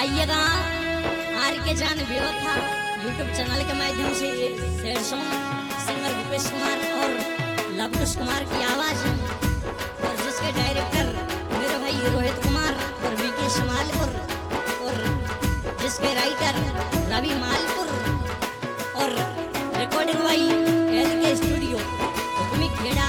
आइएगा आर के जान बेवफा यूट्यूब चैनल के माध्यम से sad song singer Bhupesh Kumar और लवकुश कुमार की आवाज और जिसके डायरेक्टर मेरे भाई रोहित कुमार और वीके शमालपुर और जिसके राइटर रवि मालपुर और रिकॉर्डिंग भाई एलके स्टूडियो हुक्मी खेड़ा।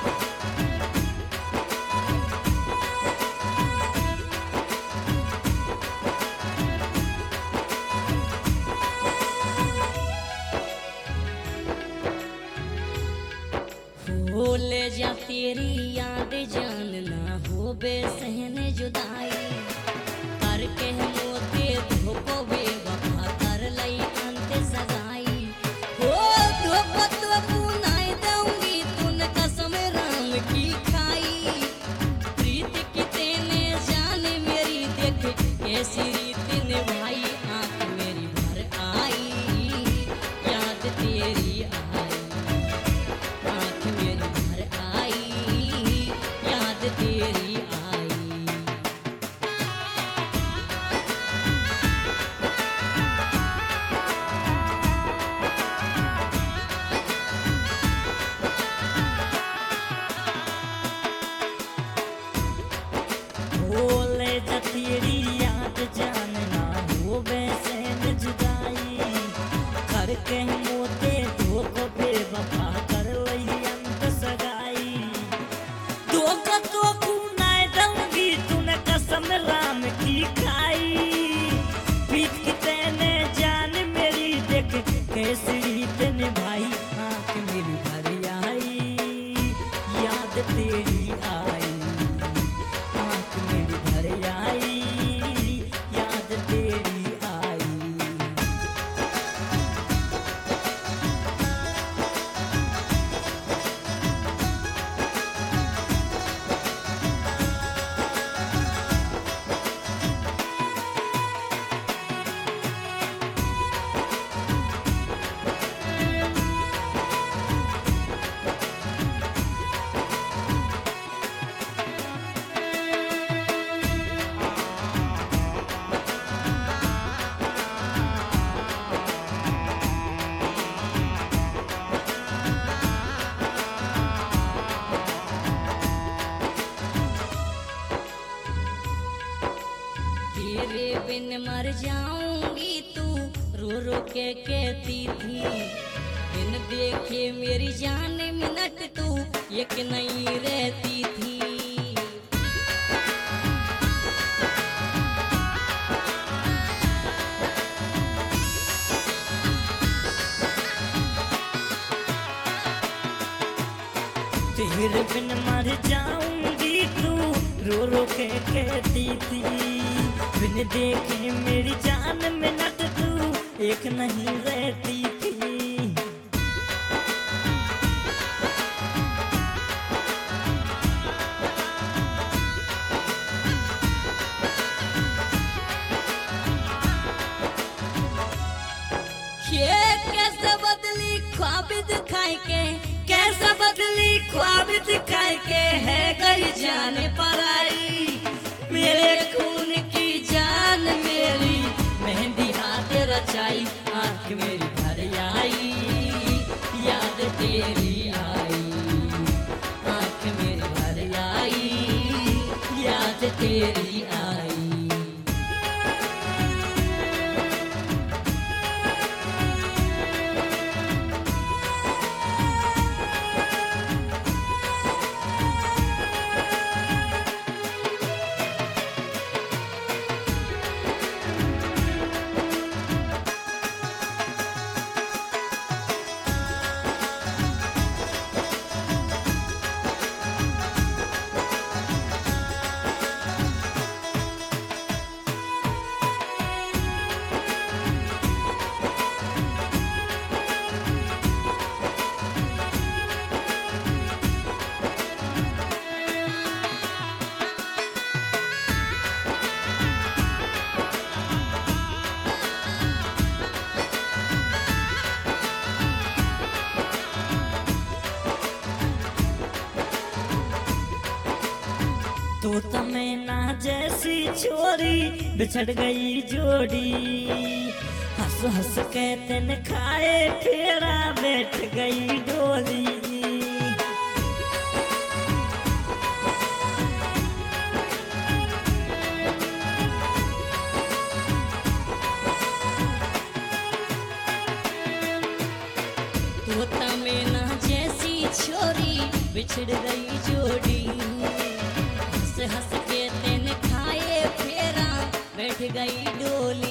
भूले जा तेरी याद जान ना हो बेसहन जुदाई करके मोते धोखो बेवफा कर लई अंत सगाई हो धोखो तो पुनाई दूंगी तून कसम राम की खाई प्रीत की तेने जान मेरी देख कैसी रीत निभाई आंख मेरी भर आई याद तेरी आई आंख मेरी भर आई याद तेरी आई। भूले जा तेरी याद जान ना हो बेसैन जुदाई करके मोते धोखो बेवफा कर लई अंत सगाई धोखा तो खुनाए दूंगी तूने कसम राम की खाई पीत की तेने जान मेरी देख कैसी रीत निभाई आंख मेरी भर आई याद तेरी आई आंख मेरी भर आई याद तेरी आई। तेरे बिन मर जाऊंगी तू रो रो के कहती थी बिन देखे मेरी जान मिनट तू एक नहीं रहती थी। तेरे बिन मर जाऊंगी तू रो रो के कहती थी बिन देखे मेरी जान मिनट तू एक नहीं रहती थी। ये कैसे बदली ख्वाब दिखाई के कैसे बदली ख्वाब दिखाई के है गई जान पर आई मेरे खून की जान मेरी मेहंदी हाथ रचाई आंख मेरी भर आई याद तेरी आई आंख मेरी भर आई याद तेरी आई। तोता मैना जैसी छोरी बिछड़ गई जोड़ी, हंस हंस के तन खाए फेरा बैठ गई डोली। तोता मैना जैसी छोरी बिछड़ गई जोड़ी, हंस हंस के तेन खाए फेरा बैठ गई डोली।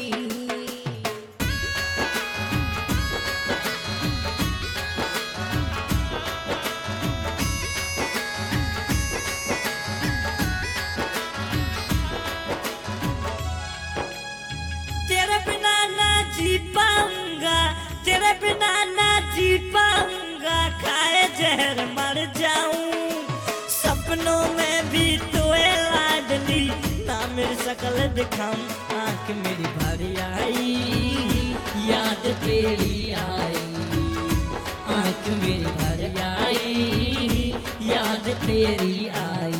तेरे बिना ना जी पाऊंगा, तेरे बिना ना जी पाऊंगा, खाए जहर मर जाऊं। सपनों में भी तोए लाडली, ना मेरी शक्ल दिखाऊं। आंख मेरी भर आई, याद तेरी आई, आंख मेरी भर आई, याद तेरी आई।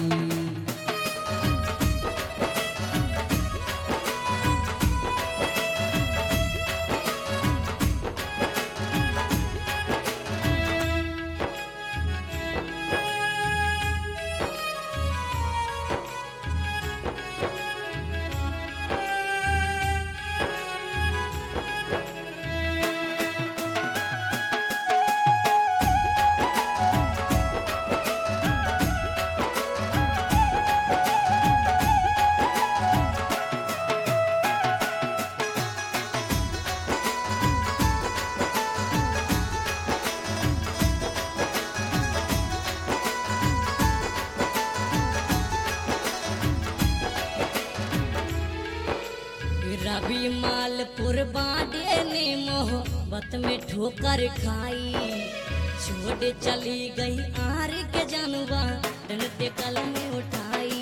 रवि मालपुर बाडे ने मोहब्बत में ठोकर खाई, छोड़ चली गई आर के जानवा डंडे कलम में उठाई।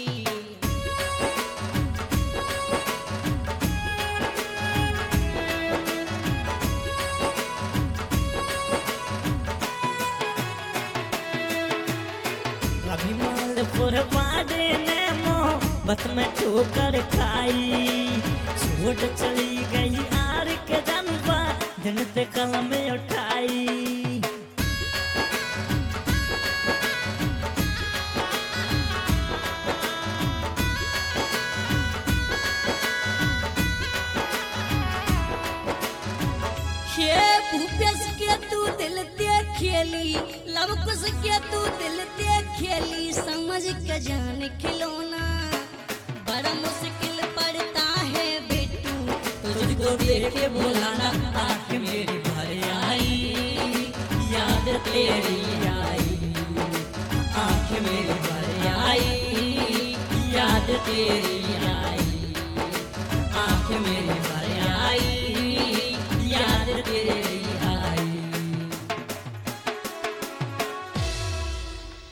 रवि मालपुर बाडे ने मोहब्बत में ठोकर खाई, छोड़ चली गई आर के जानवा दिन पे कलम में उठाई। हे भूपेश के तू दिल ते खेली, लव कुश के तू दिल ते खेली, समझ के जान खिलौना बड़ा मुश्किल पड़ता है बेटू तुझको देख के बुलाना। आंख मेरी भर आई, याद तेरी आई, आंख मेरी भर आई, याद तेरी आई, आंख मेरी